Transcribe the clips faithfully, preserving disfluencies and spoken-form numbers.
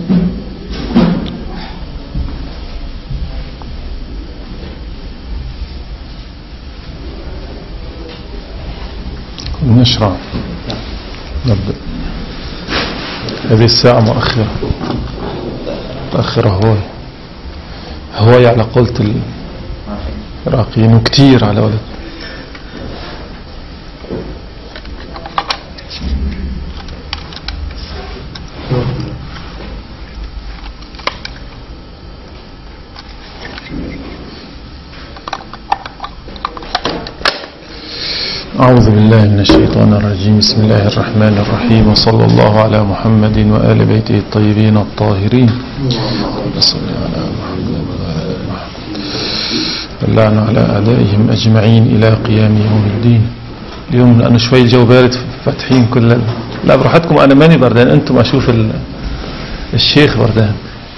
نشرع نبدأ. هذه الساعة مؤخرة مؤخرة هواي هواي على قولة العراقيين وكتير على ولد. أعوذ بالله من الشيطان الرجيم. بسم الله الرحمن الرحيم، وصلى الله على محمد وآل بيته الطيبين الطاهرين. صلى على محمد وآل محمد اللعن على أعدائهم أجمعين إلى قيام يوم الدين. اليوم أنا شوي الجو بارد فاتحين كل ال... لا براحتكم، أنا ماني بردان، أنتم أشوف ال... الشيخ بردان.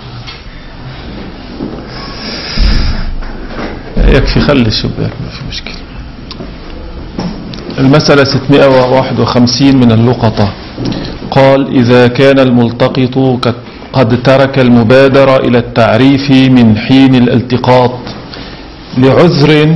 يكفي خلي الشباك ما في مشكلة. المسألة ستمائة وواحد وخمسين من اللقطة. قال: إذا كان الملتقط قد ترك المبادرة إلى التعريف من حين الالتقاط لعذر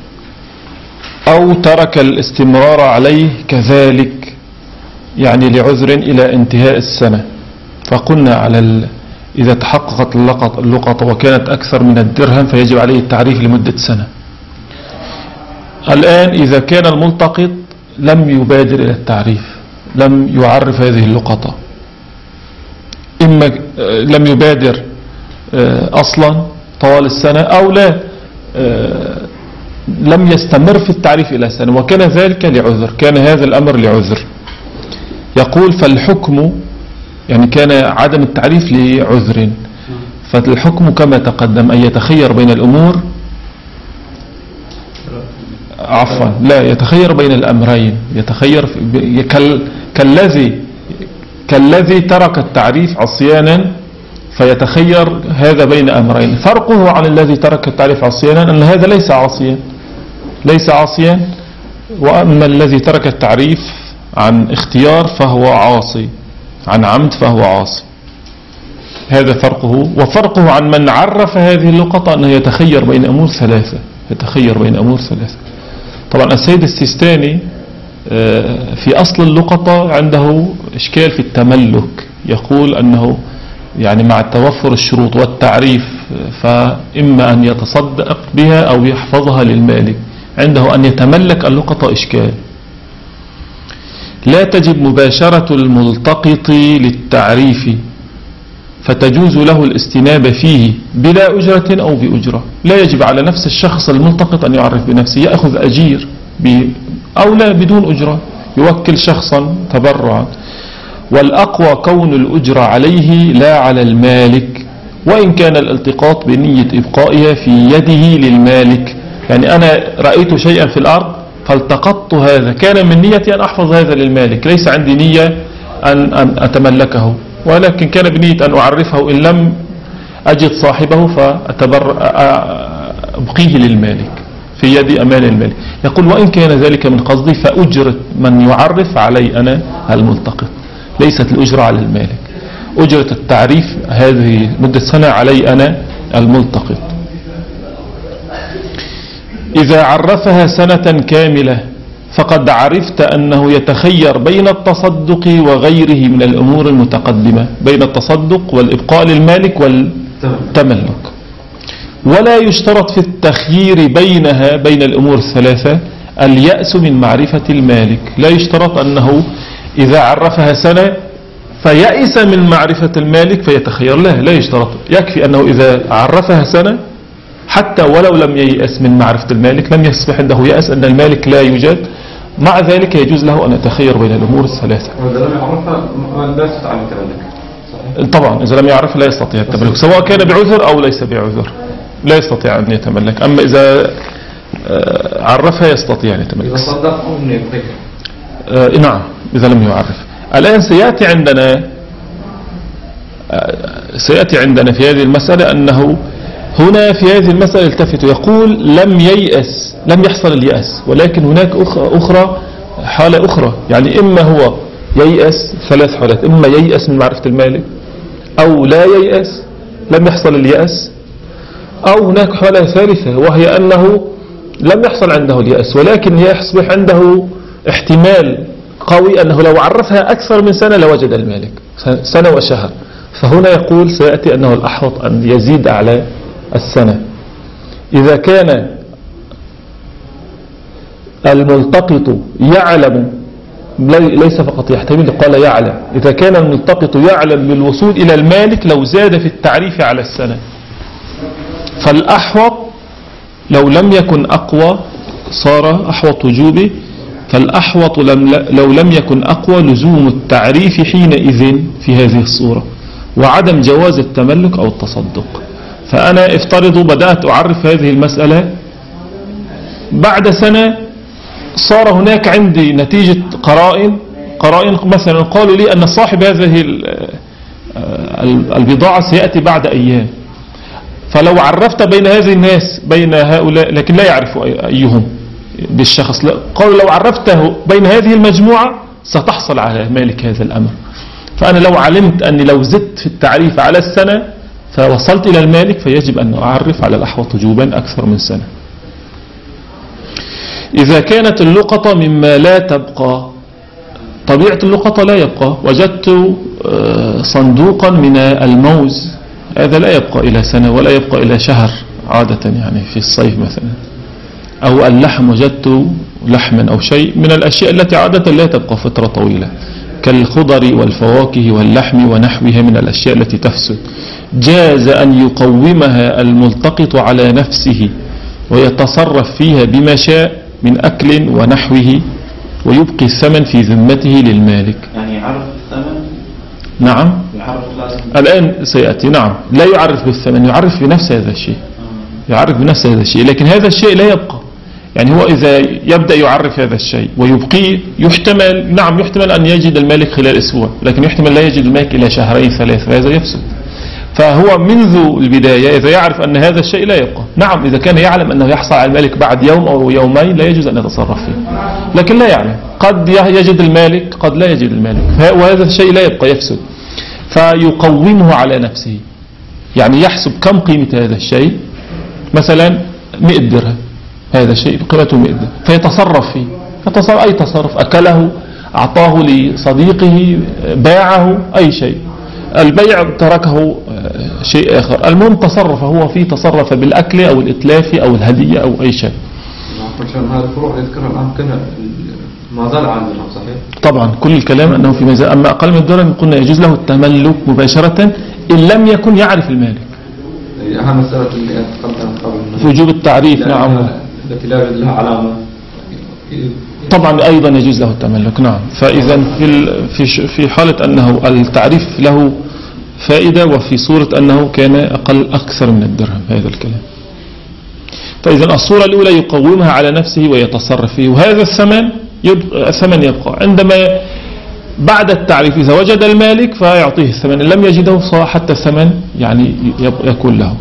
أو ترك الاستمرار عليه كذلك، يعني لعذر إلى انتهاء السنة. فقلنا على ال... إذا تحققت اللقطة وكانت أكثر من الدرهم فيجب عليه التعريف لمدة سنة. الآن إذا كان الملتقط لم يبادر إلى التعريف، لم يعرف هذه اللقطة، إما لم يبادر أصلا طوال السنة أو لا لم يستمر في التعريف إلى سنة، وكان ذلك لعذر، كان هذا الأمر لعذر. يقول: فالحكم، يعني كان عدم التعريف لعذر، فالحكم كما تقدم أن يتخير بين الأمور، عفوا لا يتخير بين الأمرين، يتخير كال كالذي كالذي ترك التعريف عصيانا فيتخير هذا بين أمرين. فرقه عن الذي ترك التعريف عصيانا أن هذا ليس عاصيا ليس عاصيا وأما الذي ترك التعريف عن اختيار فهو عاصي، عن عمد فهو عاصي. هذا فرقه. وفرقه عن من عرف هذه اللقطة أنه يتخير بين أمور ثلاثة يتخير بين أمور ثلاثة. طبعا السيد السيستاني في أصل اللقطة عنده إشكال في التملك، يقول أنه يعني مع توفر الشروط والتعريف فإما أن يتصدق بها أو يحفظها للمالك. عنده أن يتملك اللقطة إشكال. لا تجب مباشرة الملتقط للتعريف فتجوز له الاستنابة فيه بلا أجرة أو بأجرة. لا يجب على نفس الشخص الملتقط أن يعرف بنفسه، يأخذ أجير أو لا بدون أجرة، يوكل شخصا تبرعا. والأقوى كون الأجرة عليه لا على المالك، وإن كان الالتقاط بنية إبقائها في يده للمالك. يعني أنا رأيت شيئا في الأرض فالتقطت هذا، كان من نيتي أن أحفظ هذا للمالك، ليس عندي نية أن, أن أتملكه، ولكن كان بنية أن أعرفه إن لم أجد صاحبه فأبقيه للمالك في يدي أمان المالك. يقول: وإن كان ذلك من قصدي فأجرة من يعرف علي أنا الملتقط، ليست الأجرة على المالك. أجرة التعريف هذه مدة سنة علي أنا الملتقط. إذا عرفها سنة كاملة فقد عرفت أنه يتخير بين التصدق وغيره من الأمور المتقدمة، بين التصدق والإبقاء للمالك والتملك. ولا يشترط في التخيير بينها بين الأمور الثلاثة اليأس من معرفة المالك. لا يشترط أنه إذا عرفها سنة فيأس من معرفة المالك فيتخير، لا لا يشترط. يكفي أنه إذا عرفها سنة حتى ولو لم ييأس من معرفة المالك، لم يصبح عنده يأس أن المالك لا يوجد، مع ذلك يجوز له أن يتخير بين الأمور الثلاثة. وإذا لم يعرفها لا يستطيع التملك. طبعا إذا لم يعرفها لا يستطيع التملك، سواء كان بعذر أو ليس بعذر لا يستطيع أن يتملك. أما إذا عرفها يستطيع أن يتملك. إذا صدق أو أن يبقيها. آه نعم إذا لم يعرف. الآن سيأتي عندنا سيأتي عندنا في هذه المسألة أنه هنا في هذه المسألة التفت يقول: لم ييأس، لم يحصل اليأس، ولكن هناك أخرى حالة أخرى. يعني إما هو ييأس ثلاث حالات: إما ييأس من معرفة المالك، أو لا ييأس، لم يحصل اليأس، أو هناك حالة ثالثة وهي أنه لم يحصل عنده اليأس ولكن يصبح عنده احتمال قوي أنه لو عرفها أكثر من سنة لوجد المالك، سنة وشهر. فهنا يقول سيأتي أنه الأحوط أن يزيد على السنة. إذا كان الملتقط يعلم، ليس فقط يحتمل، قال يعلم، إذا كان الملتقط يعلم بالوصول إلى المالك لو زاد في التعريف على السنة، فالأحوط لو لم يكن أقوى صار أحوط وجوبي، فالأحوط لو لم يكن أقوى لزوم التعريف حينئذ في هذه الصورة، وعدم جواز التملك أو التصدق. فأنا افترض بدأت أعرف هذه المسألة، بعد سنة صار هناك عندي نتيجة قرائن قرائن مثلا قالوا لي أن صاحب هذه البضاعة سيأتي بعد أيام، فلو عرفت بين هذه الناس بين هؤلاء لكن لا يعرف أيهم بالشخص، قالوا لو عرفته بين هذه المجموعة ستحصل على مالك هذا الأمر. فأنا لو علمت أني لو زدت في التعريف على السنة فوصلت إلى المالك فيجب أن أعرف على الأحوط وجوبا أكثر من سنة. إذا كانت اللقطة مما لا تبقى، طبيعة اللقطة لا يبقى، وجدت صندوقا من الموز، هذا لا يبقى إلى سنة ولا يبقى إلى شهر عادة، يعني في الصيف مثلا. أو اللحم، وجدت لحما أو شيء من الأشياء التي عادة لا تبقى فترة طويلة، كالخضر والفواكه واللحم ونحوها من الأشياء التي تفسد، جاز أن يقومها الملتقط على نفسه ويتصرف فيها بما شاء من أكل ونحوه، ويبقي الثمن في ذمته للمالك. يعني يعرف الثمن؟ نعم، يعرف لازم. الآن سيأتي. نعم، لا يعرف بالثمن، يعرف بنفس هذا الشيء، يعرف بنفس هذا الشيء، لكن هذا الشيء لا يبقى. يعني هو إذا يبدأ يعرف هذا الشيء ويبقيه، يحتمل، نعم يحتمل أن يجد المالك خلال أسبوع، لكن يحتمل لا يجد المالك إلى شهرين ثلاثة، فهذا يفسد. فهو منذ البداية إذا يعرف أن هذا الشيء لا يبقى. نعم، إذا كان يعلم أنه يحصل على المالك بعد يوم أو يومين لا يجوز أن يتصرف فيه، لكن لا يعلم، قد يجد المالك قد لا يجد المالك، وهذا الشيء لا يبقى، يفسد. فيقومه على نفسه، يعني يحسب كم قيمة هذا الشيء، مثلا مئة درهم، هذا الشيء قيمته مئة درهم، فيتصرف فيه، يتصرف أي تصرف، أكله، أعطاه لصديقه، باعه، أي شيء، البيع تركه شيء آخر، المهم تصرف هو فيه، تصرف بالأكل أو الإتلاف أو الهدية أو أي شيء. هذا الفروع يذكرها الآن كنا ما زال عندنا صحيح؟ طبعا كل الكلام أنه في ميزان، أما أقل من الدرهم قلنا يجوز له التملك مباشرة إن لم يكن يعرف المالك. أهم مسألة اللي تقدم قبل وجوب التعريف، نعم، التي لا يوجد لها علامة طبعا أيضا يجوز له التملك. نعم، فإذا في في في حالة أنه التعريف له فائدة، وفي صورة أنه كان أقل أكثر من الدرهم، هذا الكلام. فإذا الصورة الأولى يقومها على نفسه ويتصرف فيه، وهذا الثمن يبقى، الثمن يبقى عندما بعد التعريف إذا وجد المالك فيعطيه الثمن، إن لم يجده حتى الثمن يعني يكون له.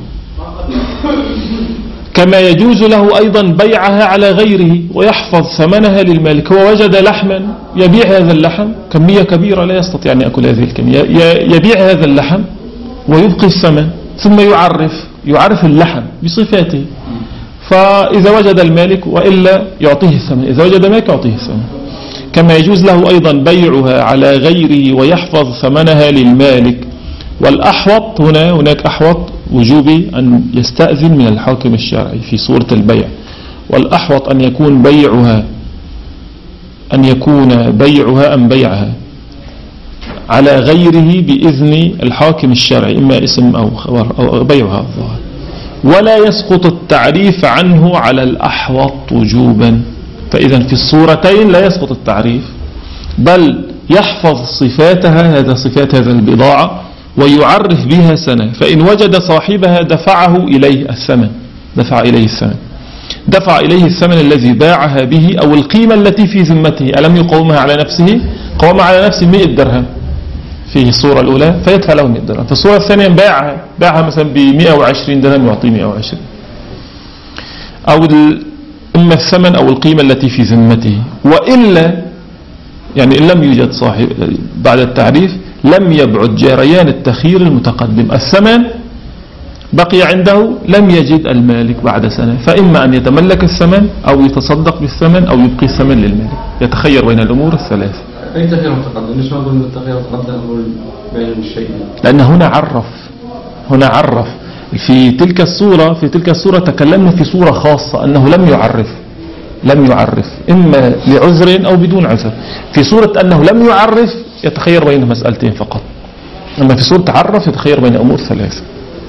كما يجوز له أيضا بيعها على غيره ويحفظ ثمنها للمالك. هو وجد لحما يبيع هذا اللحم، كمية كبيرة لا يستطيع أن يأكل هذه الكمية، يبيع هذا اللحم ويبقي الثمن، ثم يعرف يعرف اللحم بصفاته، فإذا وجد المالك وإلا يعطيه الثمن، إذا وجد مالك يعطيه الثمن. كما يجوز له أيضا بيعها على غيره ويحفظ ثمنها للمالك. والأحوط هنا، هناك أحوط وجوبي أن يستأذن من الحاكم الشرعي في صورة البيع، والأحوط أن يكون بيعها أن يكون بيعها أم بيعها على غيره بإذن الحاكم الشرعي، إما اسم أو خبر أو بيعها الظاهر، ولا يسقط التعريف عنه على الأحوط وجوبا. فإذا في الصورتين لا يسقط التعريف، بل يحفظ صفاتها، هذا صفات هذا البضاعة، ويعرف بها سنة، فإن وجد صاحبها دفعه إليه الثمن، دفع إليه الثمن دفع إليه الثمن الذي باعها به أو القيمة التي في ذمته. ألم يقومها على نفسه؟ قوم على نفسه مئة درهم في الصورة الأولى فيدفع له مئة درهم، في الصورة الثانية باعها باعها مثلا ب مئة وعشرين درهم يعطيه مئة وعشرين، أو إما الثمن أو القيمة التي في ذمته. وإلا يعني إن لم يوجد صاحب بعد التعريف لم يبعد جريان التخيير المتقدم. الثمن بقي عنده، لم يجد المالك بعد سنة، فإما أن يتملك الثمن أو يتصدق بالثمن أو يبقي الثمن للمالك، يتخير بين الأمور الثلاثة. أي تخير متقدم؟ ليش ما نقول التخير متقدم نقول بين الشيئين؟ لأن هنا عرف هنا عرف في تلك الصورة في تلك الصورة تكلمنا في صورة خاصة أنه لم يعرف لم يعرف إما لعذر أو بدون عذر. في صورة أنه لم يعرف يتخير بين مسألتين فقط، أما في صورة عرف يتخير بين أمور ثلاثة.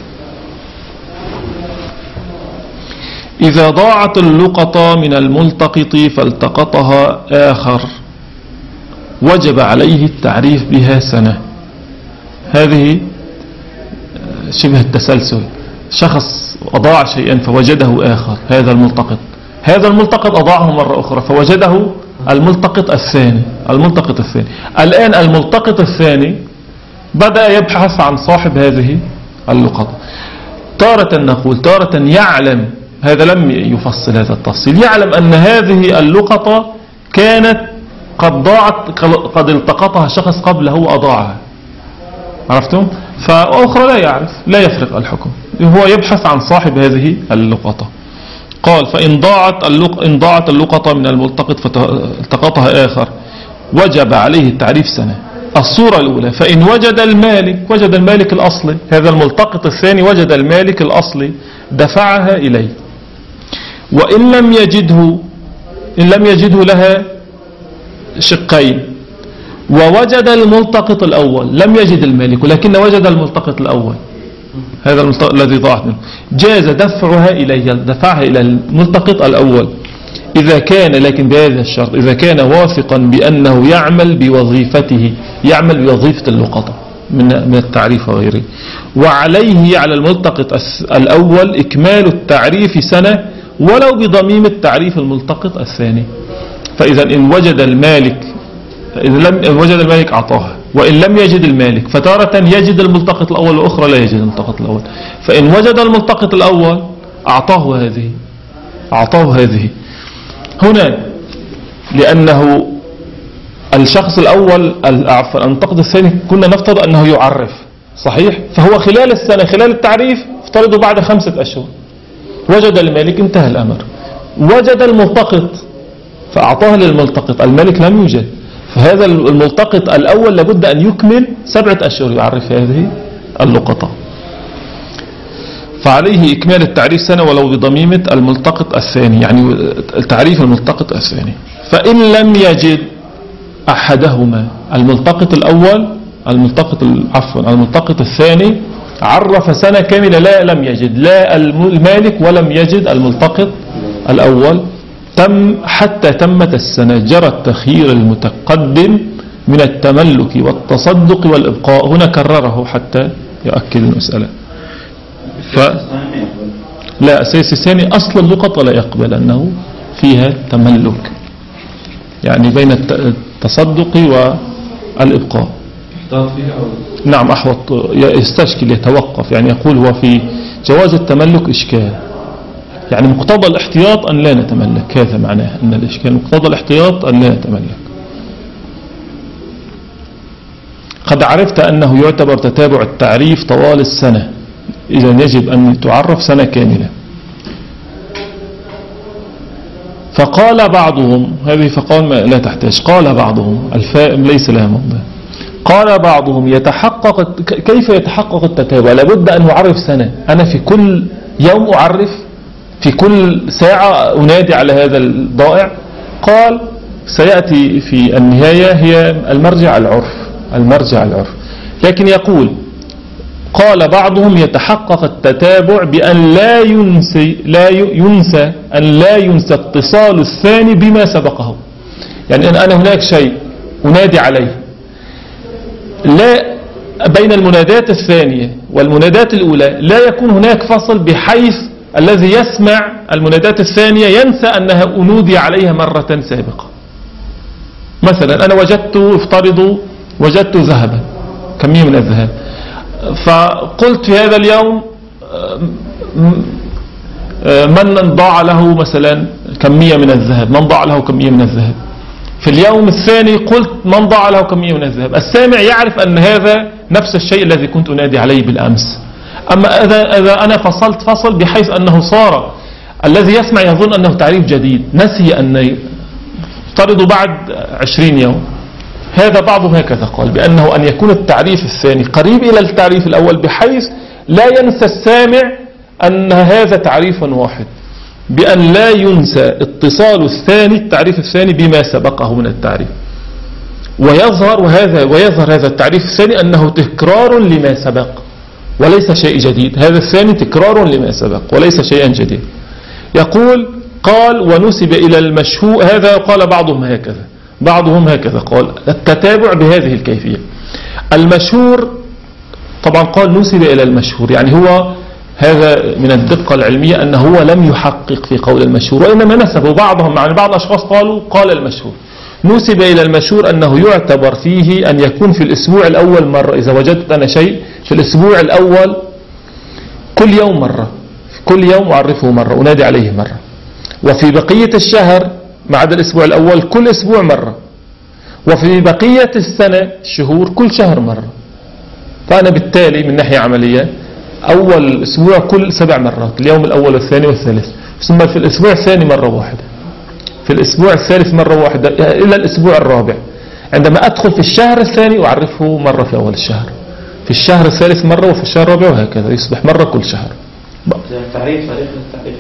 إذا ضاعت اللقطة من الملتقط فالتقطها آخر وجب عليه التعريف بها سنة. هذه شبه التسلسل، شخص أضاع شيئا فوجده آخر، هذا الملتقط هذا الملتقط أضاعه مرة أخرى فوجده الملتقط الثاني الملتقط الثاني الآن الملتقط الثاني بدأ يبحث عن صاحب هذه اللقطة. تارة نقول تارة يعلم، هذا لم يفصل هذا التفصيل، يعلم أن هذه اللقطة كانت قد ضاعت، قد التقطها شخص قبله وأضاعها، عرفتم؟ فأخرى لا يعرف، لا يفرق الحكم، هو يبحث عن صاحب هذه اللقطة. قال فإن ضاعت اللق... إن ضاعت اللقطة من الملتقط فالتقطها آخر وجب عليه التعريف سنة. الصورة الأولى فإن وجد المالك وجد المالك الأصلي، هذا الملتقط الثاني وجد المالك الأصلي دفعها إليه، وإن لم يجده إن لم يجده لها شقين، ووجد الملتقط الأول، لم يجد المالك ولكن وجد الملتقط الأول، هذا الملتقط الذي ضاعت منه، جاز دفعها إليه، دفعها إلى الملتقط الأول إذا كان، لكن بهذا الشرط، إذا كان واثقا بأنه يعمل بوظيفته، يعمل بوظيفة اللقطة من من التعريف وغيره، وعليه على الملتقط الأول إكمال التعريف سنة ولو بضميم التعريف الملتقط الثاني. فإذا إن وجد المالك إذا لم وجد المالك أعطاها، وإن لم يجد المالك فتارة يجد الملتقط الأول وأخرى لا يجد الملتقط الأول، فإن وجد الملتقط الأول أعطاه هذه أعطاه هذه هنا، لأنه الشخص الأول الملتقط الثاني كنا نفترض أنه يعرف صحيح، فهو خلال السنة خلال التعريف افترضوا بعد خمسة أشهر وجد المالك انتهى الأمر، وجد الملتقط فأعطاها للملتقط، المالك لم يوجد، فهذا الملتقط الأول لابد أن يكمل سبعة أشهر يعرف هذه اللقطة، فعليه إكمال التعريف سنة ولو بضميمة الملتقط الثاني، يعني التعريف الملتقط الثاني. فإن لم يجد أحدهما، الملتقط الأول الملتقط عفوا الملتقط الثاني عرف سنة كاملة، لا لم يجد لا المالك ولم يجد الملتقط الأول، تم حتى تمت السنة جرى التخيير المتقدم من التملك والتصدق والإبقاء. هنا كرره حتى يؤكد المسألة. ف... لا أساس الثاني أصل اللقطة لا يقبل أنه فيها تملك، يعني بين التصدق والإبقاء. نعم أحوط يستشكل يتوقف، يعني يقول هو في جواز التملك إشكال، يعني مقتضى الاحتياط أن لا نتملك، هذا معناه أن الإشكال مقتضى الاحتياط أن لا نتملك. قد عرفت أنه يعتبر تتابع التعريف طوال السنة، إذا يجب أن تعرف سنة كاملة. فقال بعضهم، هذه فقال ما لا تحتاج، قال بعضهم الفائم ليس لها موضع، قال بعضهم يتحقق، كيف يتحقق التتابع؟ لابد أن أعرف سنة، أنا في كل يوم أعرف، في كل ساعة أنادي على هذا الضائع. قال سيأتي في النهاية هي المرجع العرف المرجع العرف لكن يقول قال بعضهم يتحقق التتابع بأن لا ينسي لا ينسى أن لا ينسى اتصال الثاني بما سبقه، يعني أن أنا هناك شيء أنادي عليه، لا بين المنادات الثانية والمنادات الأولى لا يكون هناك فصل بحيث الذي يسمع المنادات الثانية ينسى أنها أنودي عليها مرة سابقة. مثلا أنا وجدت افترضوا وجدت ذهبا، كمية من الذهب، فقلت في هذا اليوم من ضاع له مثلا كمية من الذهب، من ضاع له كمية من الذهب، في اليوم الثاني قلت من ضاع له كمية من الذهب. السامع يعرف أن هذا نفس الشيء الذي كنت أنادي عليه بالأمس. أما إذا, إذا أنا فصلت فصل بحيث أنه صار الذي يسمع يظن أنه تعريف جديد، نسي أن افترضوا بعد عشرين يوم. هذا بعضهم هكذا قال بأنه أن يكون التعريف الثاني قريب إلى التعريف الأول بحيث لا ينسى السامع أن هذا تعريف واحد، بأن لا ينسى اتصال الثاني التعريف الثاني بما سبقه من التعريف، ويظهر وهذا ويظهر هذا التعريف الثاني أنه تكرار لما سبق وليس شيء جديد. هذا الثاني تكرار لما سبق وليس شيئا جديد. يقول قال ونسب إلى المشهور، هذا قال بعضهم هكذا بعضهم هكذا قال التتابع بهذه الكيفية. المشهور طبعا قال نسب إلى المشهور، يعني هو هذا من الدقة العلمية أنه هو لم يحقق في قول المشهور، وإنما نسبه بعضهم، يعني بعض الأشخاص قالوا قال المشهور. نسب إلى المشهور أنه يعتبر فيه أن يكون في الأسبوع الأول مرة. إذا وجدت أنا شيء في الأسبوع الأول كل يوم مرة، كل يوم أعرفه مرة، أنادي عليه مرة. وفي بقية الشهر ما عدا الأسبوع الأول كل أسبوع مرة. وفي بقية السنة الشهور كل شهر مرة. فأنا بالتالي من ناحية عملية أول أسبوع كل سبع مرات، اليوم الأول والثاني والثالث، ثم في الأسبوع الثاني مرة واحدة، في الأسبوع الثالث مرة واحدة إلى الأسبوع الرابع. عندما أدخل في الشهر الثاني أعرفه مرة في أول الشهر، في الشهر الثالث مرة، وفي الشهر الرابع، وهكذا يصبح مرة كل شهر. تعريف طريقة التعريف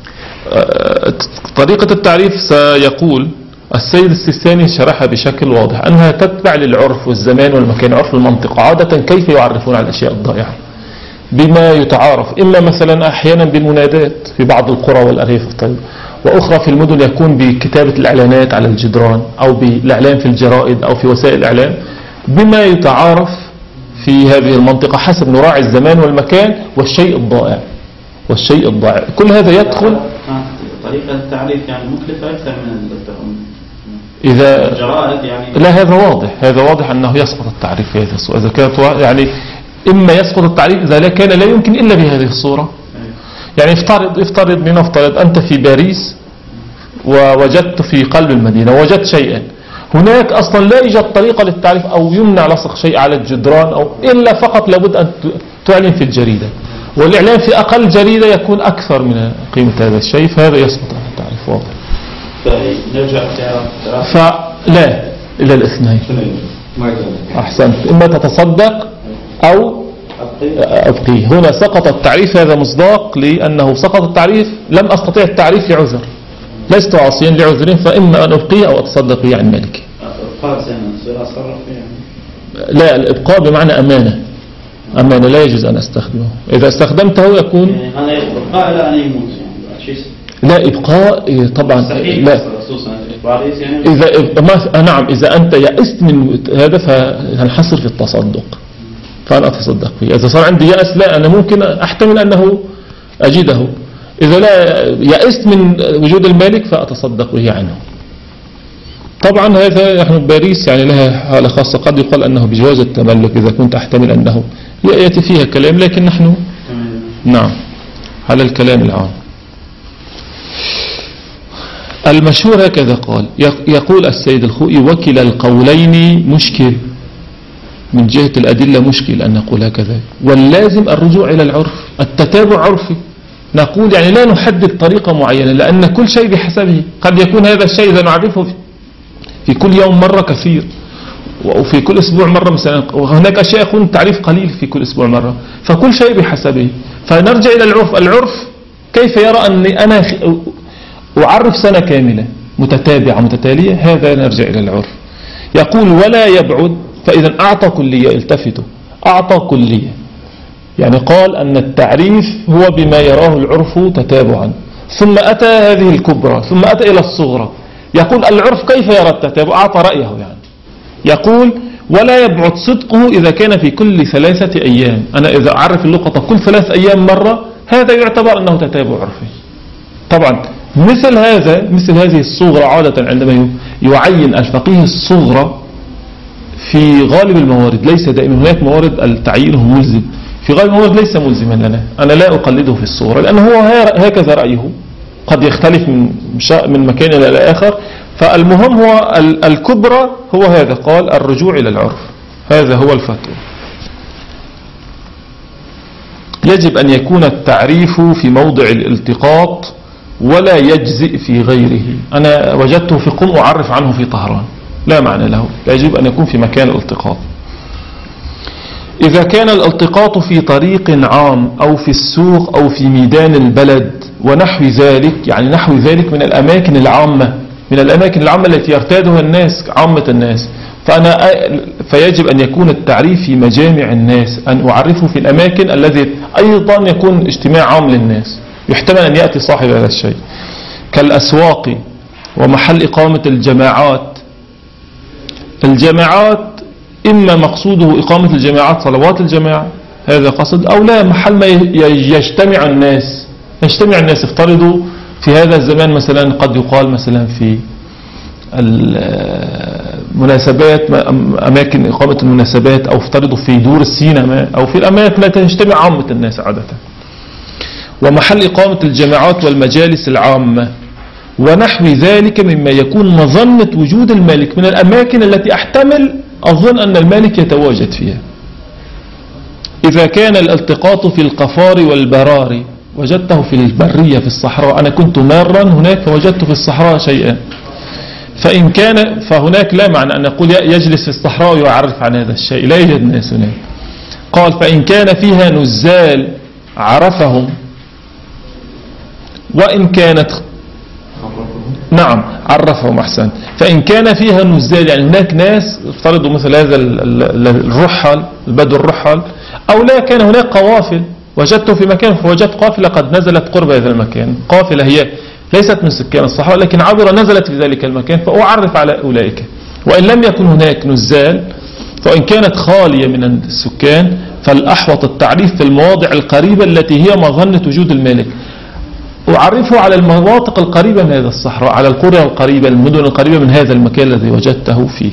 طريقة التعريف سيقول السيد السيستاني شرحها بشكل واضح أنها تتبع للعرف والزمان والمكان، عرف المنطقة. عادة كيف يعرفون على الأشياء الضائعة؟ بما يتعارف، إما مثلا أحيانا بالمنادات في بعض القرى والأرياف الطيب، وأخرى في المدن يكون بكتابة الإعلانات على الجدران أو بالإعلان في الجرائد أو في وسائل الإعلام، بما يتعارف في هذه المنطقة حسب نراعي الزمان والمكان والشيء الضائع والشيء الضائع كل هذا يدخل. طريقة التعريف يعني مختلفة أكثر من التهم. إذا الجرائد يعني لا، هذا واضح، هذا واضح أنه يسقط التعريف في هذه الصورة. إذا كانت يعني إما يسقط التعريف إذا لا كان لا يمكن إلا بهذه الصورة. يعني افترض افترض لنفترض أنت في باريس ووجدت في قلب المدينة وجدت شيئا، هناك أصلا لا يوجد طريقة للتعريف أو يمنع لصق شيء على الجدران أو إلا فقط لابد أن تعلن في الجريدة، والإعلان في أقل جريدة يكون أكثر من قيمة هذا الشيء، فهذا يسقط عن التعريف واضح. فنرجع فلا إلى الاثنين. أحسنت، إما تتصدق أو أبقيه. هنا سقط التعريف، هذا مصداق لأنه سقط التعريف، لم أستطيع التعريف لعذر، لست عاصيا لعذر، فإما أن أبقيه أو أتصدق به عن ملكي. لا، الإبقاء بمعنى أمانة، أمانة لا يجوز أن أستخدمه. إذا استخدمته يكون أنا إبقاء لا أنا يموت يعني. لا، إبقاء طبعا لا. إذا ما نعم إذا أنت يأست من هذا فهنحصر في التصدق، فأنا أتصدق به. إذا صار عندي يأس لا، أنا ممكن أحتمل أنه أجده. إذا لا يأست من وجود المالك فأتصدق به عنه. طبعا هذا نحن باريس يعني لها حالة خاصة، قد يقال أنه بجواز التملك إذا كنت أحتمل أنه يأتي فيها كلام، لكن نحن نعم على الكلام العام. المشهور هكذا قال، يقول السيد الخوئي وكلا القولين مشكل، من جهة الأدلة مشكل أن نقول هكذا، واللازم الرجوع إلى العرف، التتابع عرفي. نقول يعني لا نحدد طريقة معينة لأن كل شيء بحسبه. قد يكون هذا الشيء إذا نعرفه في كل يوم مرة كثير، وفي كل أسبوع مرة مثلا، وهناك أشياء يكون تعريف قليل في كل أسبوع مرة، فكل شيء بحسبه. فنرجع إلى العرف. العرف كيف يرى أني أنا أعرف سنة كاملة متتابعة متتالية، هذا نرجع إلى العرف. يقول ولا يبعد، فإذا أعطى كلية، التفتوا، أعطى كلية، يعني قال أن التعريف هو بما يراه العرف تتابعا، ثم أتى هذه الكبرى، ثم أتى إلى الصغرى. يقول العرف كيف يرى التتابع، أعطى رأيه يعني. يقول ولا يبعد صدقه إذا كان في كل ثلاثة أيام. أنا إذا أعرف اللقطة كل ثلاث أيام مرة، هذا يعتبر أنه تتابع عرفي. طبعا مثل هذا مثل هذه الصغرى عادة عندما يعين الفقيه الصغرى في غالب الموارد، ليس دائما، هناك موارد التعيينه ملزم، في غالب الموارد ليس ملزما لنا، أنا لا أقلده في الصغرى لأنه هو هكذا رأيه، قد يختلف من من مكان إلى آخر، فالمهم هو الكبرى هو هذا، قال الرجوع إلى العرف، هذا هو الفتوى. يجب أن يكون التعريف في موضع الالتقاط ولا يجزئ في غيره. أنا وجدته في قم أعرف عنه في طهران، لا معنى له، يجب أن يكون في مكان الالتقاط. إذا كان الالتقاط في طريق عام أو في السوق أو في ميدان البلد ونحو ذلك، يعني نحو ذلك من الأماكن العامة، من الأماكن العامة التي يرتادها الناس عامة الناس، فأنا فيجب أن يكون التعريف في مجامع الناس، أن أعرفه في الأماكن الذي أيضا يكون اجتماع عام للناس، يحتمل أن يأتي صاحب هذا الشيء، كالأسواق ومحل إقامة الجماعات. الجماعات إما مقصوده إقامة الجماعات صلوات الجماعة، هذا قصد، أو لا، محل ما يجتمع الناس، يجتمع الناس. افترضوا في هذا الزمان مثلا قد يقال مثلا في المناسبات، أماكن إقامة المناسبات، أو افترضوا في دور السينما، أو في الأماكن التي تجتمع عامة الناس عادة. ومحل إقامة الجماعات والمجالس العامة ونحو ذلك مما يكون مظنة وجود المالك، من الأماكن التي أحتمل أظن أن المالك يتواجد فيها. إذا كان الالتقاط في القفار والبراري، وجدته في البرية في الصحراء، أنا كنت مارا هناك فوجدت في الصحراء شيئا، فإن كان فهناك لا معنى أن نقول يجلس في الصحراء ويعرف عن هذا الشيء، لا يوجد ناس هناك. قال فإن كان فيها نزال عرفهم، وإن كانت نعم عرفهم أحسن. فإن كان فيها نزال، يعني هناك ناس افترضوا مثل هذا الرحل، البدو الرحل، أو لا كان هناك قوافل، وجدته في مكان فوجدت قافلة قد نزلت قرب هذا المكان، قافلة هي ليست من سكان الصحراء لكن عبر نزلت في ذلك المكان، فأعرف على أولئك. وإن لم يكن هناك نزال، فإن كانت خالية من السكان، فالأحوط التعريف في المواضع القريبة التي هي مظنة وجود المالك. أعرفه على المناطق القريبة من هذا الصحراء، على القرى القريبة، المدن القريبة من هذا المكان الذي وجدته فيه.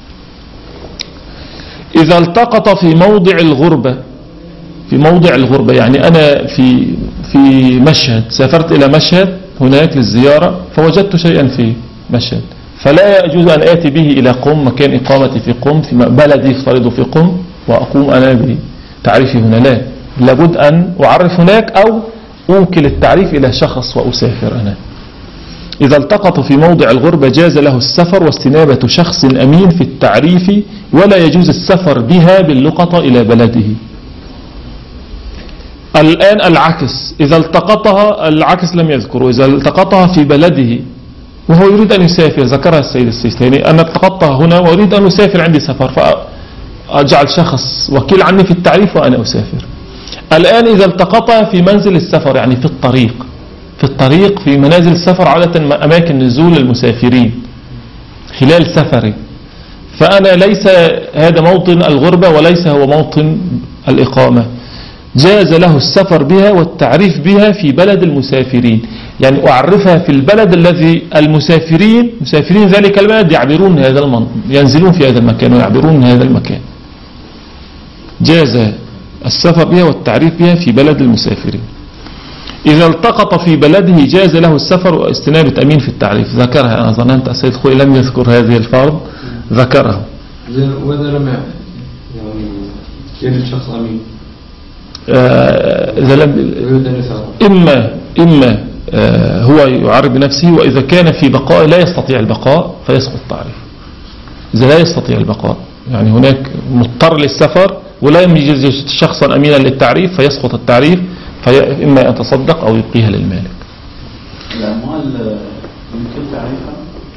إذا التقط في موضع الغربة، في موضع الغربة يعني أنا في في مشهد، سافرت إلى مشهد هناك للزيارة فوجدت شيئا في مشهد، فلا يجوز أن آتي به إلى قم، مكان إقامتي في قم، في بلدي افترض في قم، وأقوم أنا بتعريفي هنا، لا، لابد أن أعرف هناك أو أوكل التعريف إلى شخص وأسافر أنا. إذا التقط في موضع الغربة جاز له السفر واستنابة شخص أمين في التعريف، ولا يجوز السفر بها باللقطة إلى بلده. الآن العكس، إذا التقطها، العكس لم يذكره، إذا التقطها في بلده وهو يريد أن يسافر، ذكرها السيد السيستاني، أنا التقطها هنا وأريد أن أسافر، عندي سفر، فأجعل شخص وكيل عني في التعريف وأنا أسافر. الآن إذا التقطها في منزل السفر، يعني في الطريق، في الطريق في منازل السفر عادة أماكن نزول المسافرين خلال سفري، فأنا ليس هذا موطن الغربة وليس هو موطن الإقامة، جاز له السفر بها والتعريف بها في بلد المسافرين، يعني أعرفها في البلد الذي المسافرين مسافرين ذلك البلد يعبرون هذا المنطقة، ينزلون في هذا المكان ويعبرون هذا المكان، جاز السفر بها والتعريف بها في بلد المسافرين. إذا التقط في بلده جاز له السفر واستنابة أمين في التعريف، ذكرها أنا ظننت السيد خوي لم يذكر هذه الفرض، ذكرها. وإذا لم يعني يجد شخص أمين، إذا لم إما إما هو يعرف بنفسه، وإذا كان في بقاء لا يستطيع البقاء فيسقط التعريف. إذا لا يستطيع البقاء يعني هناك مضطر للسفر ولا يوجد شخصا أمينا للتعريف فيسقط التعريف، فإما أن يتصدق أو يبقيها للمالك. الأموال يمكن تعريفها؟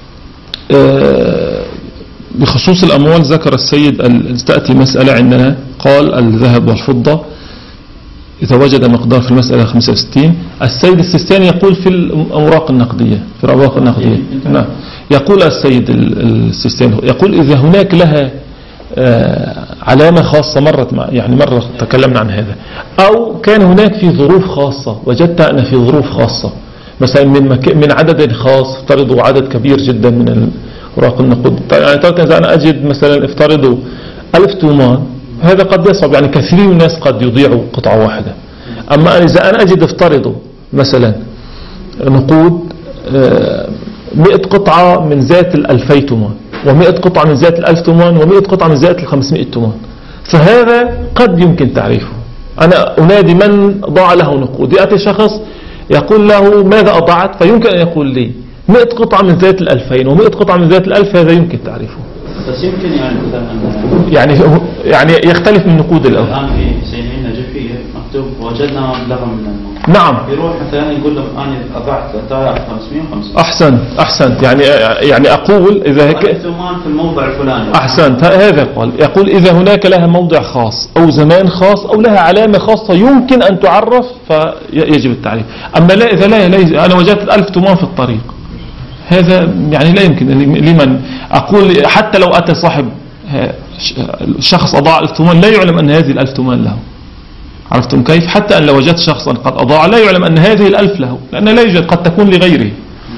بخصوص الأموال ذكر السيد تأتي مسألة عندنا، قال الذهب والفضة إذا وجد مقدار في المسألة خمسة وستين. السيد السيستاني يقول في الأوراق النقدية، في الأوراق النقدية نعم، يقول السيد السيستاني يقول إذا هناك لها علامة خاصة، مرت مع يعني مرة تكلمنا عن هذا، أو كان هناك في ظروف خاصة، وجدت أنا في ظروف خاصة مثلا من مك... من عدد خاص، افترضوا عدد كبير جدا من أوراق النقود، يعني إذا أنا أجد مثلا افترضوا ألف تومان، هذا قد يصعب، يعني كثير من الناس قد يضيعوا قطعة واحدة. أما إذا أنا أجد افترضوا مثلا نقود مئة قطعة من ذات الألفي تومان، ومئة قطعة من ذات الألف تومان، ومئة قطعة من ذات الخمسمائة تومان، فهذا قد يمكن تعريفه. أنا أنادي من ضاع له نقود، يأتي شخص يقول له ماذا أضعت، فيمكن أن يقول لي مئة قطعة من ذات الألفين ومئة قطعة من ذات الألف، هذا يمكن تعريفه. بس يمكن يعني مثلا يعني يعني يختلف من نقود الأول. الآن في سينين نجفية مكتوب وجدنا مبلغا من النقود، نعم، يروح مثلا يقول لهم أنا أضعت ثلاثة آلاف وخمسمائة وخمسين. أحسنت أحسنت يعني يعني أقول إذا هيك في الموضع الفلاني. أحسنت، هذا قال يقول إذا هناك لها موضع خاص أو زمان خاص أو لها علامة خاصة يمكن أن تعرف فيجب التعريف. أما لا إذا لا, لا أنا وجدت ألف تومان في الطريق، هذا يعني لا يمكن لمن أقول حتى لو أتى صاحب شخص أضاع ألف تومان لا يعلم أن هذه الألف تومان له. عرفتم كيف؟ حتى أن لو وجدت شخصا قد أضاع لا يعلم أن هذه الألف له، لأن لا يوجد، قد تكون لغيره.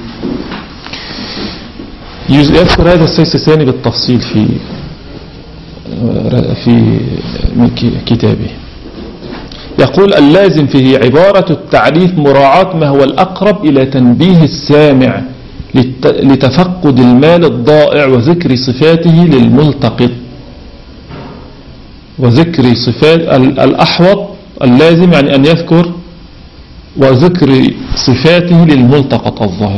يذكر هذا السيستاني بالتفصيل في في كتابه. يقول اللازم فيه عبارة التعريف مراعاة ما هو الأقرب إلى تنبيه السامع لتفقد المال الضائع وذكر صفاته للملتقط، وذكر صفات الأحوط اللازم يعني أن يذكر وذكر صفاته للملتقط الظاهر.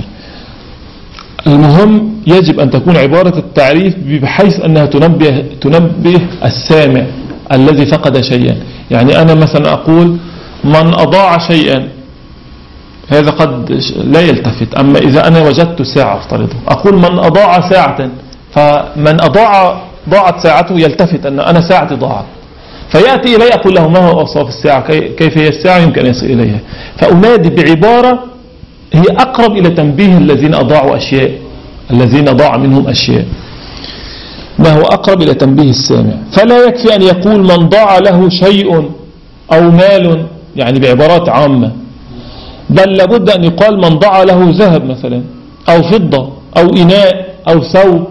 المهم يجب أن تكون عبارة التعريف بحيث أنها تنبه, تنبه السامع الذي فقد شيئا. يعني أنا مثلا أقول من أضاع شيئا، هذا قد لا يلتفت. أما إذا أنا وجدت ساعة افترضه أقول من أضاع ساعة، فمن أضاع ضاعت ساعته يلتفت أن أنا ساعتي ضاعت، فيأتي إلي أقول له ما هو أوصاف الساعة، كيف هي الساعة، يمكن أن يصل إليها. فأنادي بعبارة هي أقرب إلى تنبيه الذين أضاعوا أشياء، الذين ضاع منهم أشياء، ما هو أقرب إلى تنبيه السامع. فلا يكفي أن يقول من ضاع له شيء أو مال، يعني بعبارات عامة، بل لابد أن يقال من ضاع له ذهب مثلا أو فضة أو إناء أو ثوب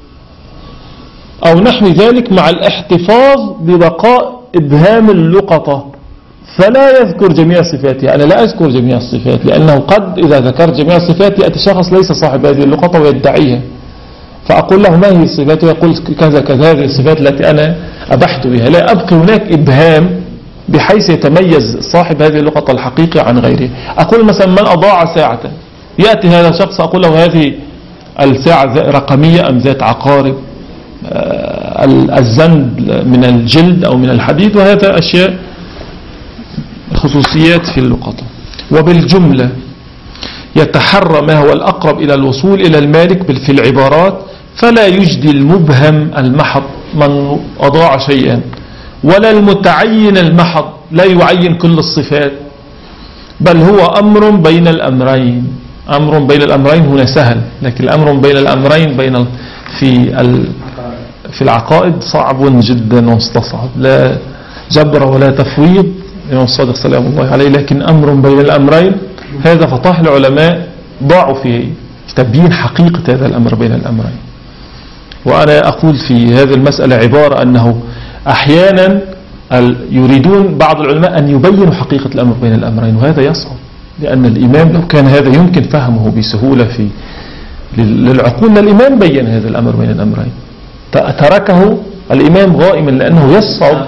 أو نحو ذلك، مع الاحتفاظ ببقاء إبهام اللقطة، فلا يذكر جميع صفاتها. أنا لا أذكر جميع الصفات، لأنه قد إذا ذكرت جميع الصفات يأتي شخص ليس صاحب هذه اللقطة ويدعيها، فأقول له ما هي الصفات ويقول كذا كذا، هذه الصفات التي أنا أبحت بها. لا أبقي هناك إبهام بحيث يتميز صاحب هذه اللقطة الحقيقي عن غيره. أقول مثلا من أضاع ساعة، يأتي هذا الشخص أقول له هذه الساعة رقمية أم ذات عقارب، الزند من الجلد أو من الحديد، وهذا أشياء خصوصيات في اللقطة. وبالجملة يتحرى ما هو الأقرب إلى الوصول إلى المالك في العبارات، فلا يجدي المبهم المحض من أضاع شيئا، ولا المتعين المحض لا يعين كل الصفات، بل هو أمر بين الأمرين. أمر بين الأمرين هنا سهل، لكن الأمر بين الأمرين بين في في العقائد صعب جدا ومستصعب، لا جبر ولا تفويض الإمام الصادق سلام الله عليه. لكن أمر بين الأمرين هذا فطاح العلماء ضاعوا في تبيين حقيقة هذا الأمر بين الأمرين. وأنا أقول في هذه المسألة عبارة أنه أحيانا يريدون بعض العلماء أن يبينوا حقيقة الأمر بين الأمرين، وهذا يصعب، لأن الإمام لو كان هذا يمكن فهمه بسهولة في للعقول، الإمام بين هذا الأمر بين الأمرين، تركه الإمام غائما لأنه يصعب.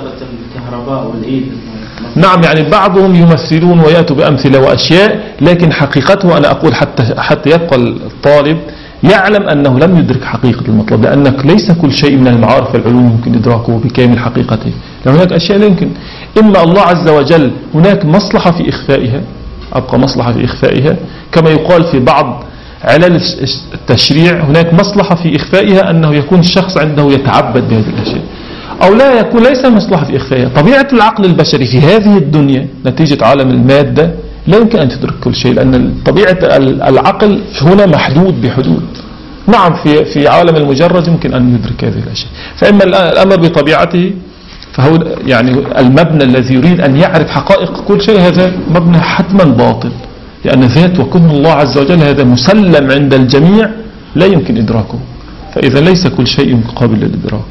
نعم، يعني بعضهم يمثلون ويأتوا بأمثلة وأشياء، لكن حقيقته أنا أقول حتى حتى يبقى الطالب يعلم أنه لم يدرك حقيقة المطلب، لأنك ليس كل شيء من المعارف والعلوم يمكن إدراكه بكامل حقيقته، لأن هناك أشياء لا يمكن. إما الله عز وجل هناك مصلحة في إخفائها، أبقى مصلحة في إخفائها، كما يقال في بعض علل التشريع هناك مصلحة في إخفائها، أنه يكون الشخص عنده يتعبد بهذه الأشياء، أو لا يكون ليس مصلحة في إخفائها. طبيعة العقل البشري في هذه الدنيا نتيجة عالم المادة لا يمكن أن تدرك كل شيء، لأن طبيعة العقل هنا محدود بحدود. نعم، في في عالم المجرد يمكن أن يدرك هذه الأشياء. فإما الأمر بطبيعته فهو يعني المبنى الذي يريد أن يعرف حقائق كل شيء، هذا مبنى حتما باطل، لأن ذات وكون الله عز وجل هذا مسلم عند الجميع لا يمكن إدراكه، فإذا ليس كل شيء قابل للإدراك.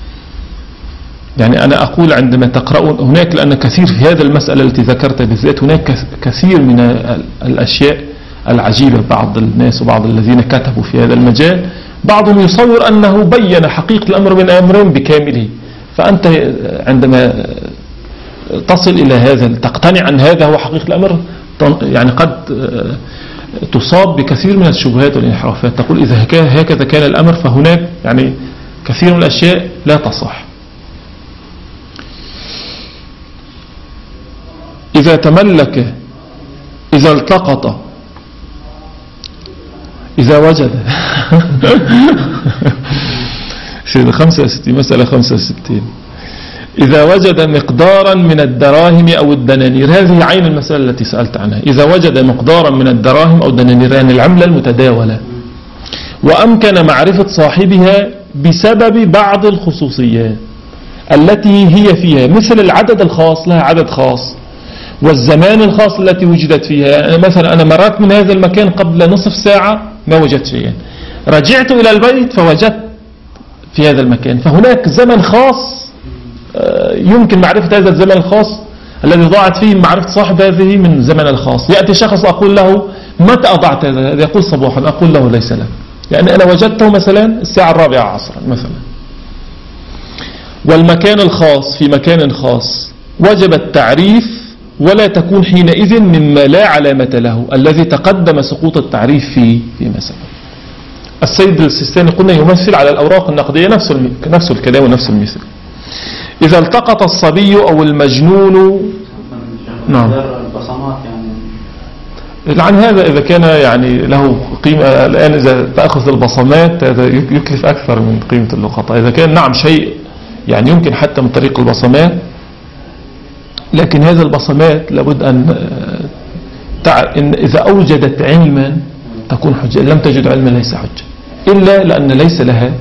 يعني أنا أقول عندما تقرؤون هناك، لأن كثير في هذا المسألة التي ذكرتها بالذات هناك كثير من الأشياء العجيبة. بعض الناس وبعض الذين كتبوا في هذا المجال بعضهم يصور أنه بين حقيقة الأمر من أمرين بكامله، فأنت عندما تصل إلى هذا تقتنع أن هذا هو حقيقة الأمر، يعني قد تصاب بكثير من الشبهات والانحرافات، تقول إذا هكذا كان الأمر فهناك يعني كثير من الأشياء لا تصح. إذا تملك، إذا التقط، إذا وجد سيدة خمسة وستين، مسألة خمسة وستين، إذا وجد مقدارا من الدراهم أو الدنانير، هذه عين المسألة التي سألت عنها. إذا وجد مقدارا من الدراهم أو الدنانير يعني العملة المتداولة، وأمكن معرفة صاحبها بسبب بعض الخصوصيات التي هي فيها، مثل العدد الخاص، لها عدد خاص، والزمان الخاص التي وجدت فيها. يعني مثلا أنا مرات من هذا المكان قبل نصف ساعة ما وجدت شيئا، رجعت إلى البيت فوجدت في هذا المكان، فهناك زمن خاص يمكن معرفة هذا الزمن الخاص الذي ضاعت فيه معرفة صاحب هذه من زمن الخاص. يأتي شخص أقول له متى أضعت هذا؟ يقول صباحا، أقول له ليس لك، يعني أنا وجدته مثلا الساعة الرابعة عصرا مثلا. والمكان الخاص في مكان خاص وجب التعريف، ولا تكون حينئذ مما لا علامة له الذي تقدم سقوط التعريف فيه في مثلا. السيد السيستاني قلنا يمثل على الأوراق النقدية نفس نفس الكلام ونفس المثل. إذا التقط الصبي أو المجنون، نعم، البصمات يعني عن هذا إذا كان يعني له قيمة. الآن إذا تأخذ البصمات هذا يكلف أكثر من قيمة اللقطة. إذا كان نعم شيء يعني يمكن حتى من طريق البصمات، لكن هذه البصمات لابد أن إن إذا أوجدت علما تكون حجة، لم تجد علما ليس حجة، إلا لأن ليس لها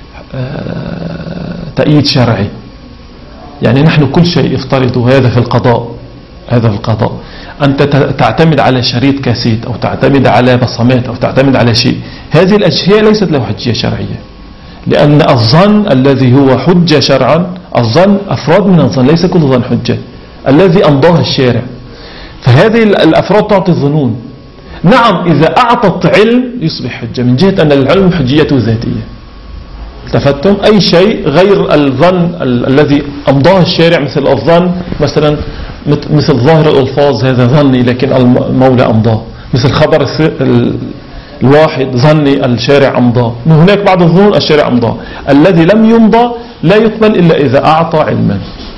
تأييد شرعي. يعني نحن كل شيء افترضوا هذا في القضاء، هذا في القضاء أنت تعتمد على شريط كاسيت أو تعتمد على بصمات أو تعتمد على شيء، هذه الأشياء ليست له حجية شرعية، لأن الظن الذي هو حجة شرعا، الظن أفراد من الظن، ليس كل ظن حجة، الذي أمضاه الشارع. فهذه الأفراد تعطي الظنون. نعم إذا أعطت علم يصبح حجة من جهة أن العلم حجية ذاتية. التفتم أي شيء غير الظن الذي أمضاه الشارع، مثل الظن مثلا، مثل ظاهر الألفاظ هذا ظني لكن المولى أمضاه، مثل خبر الواحد ظني الشارع أمضاه. هناك بعض الظنون الشارع أمضاه، الذي لم يمضى لا يقبل إلا إذا أعطى علما.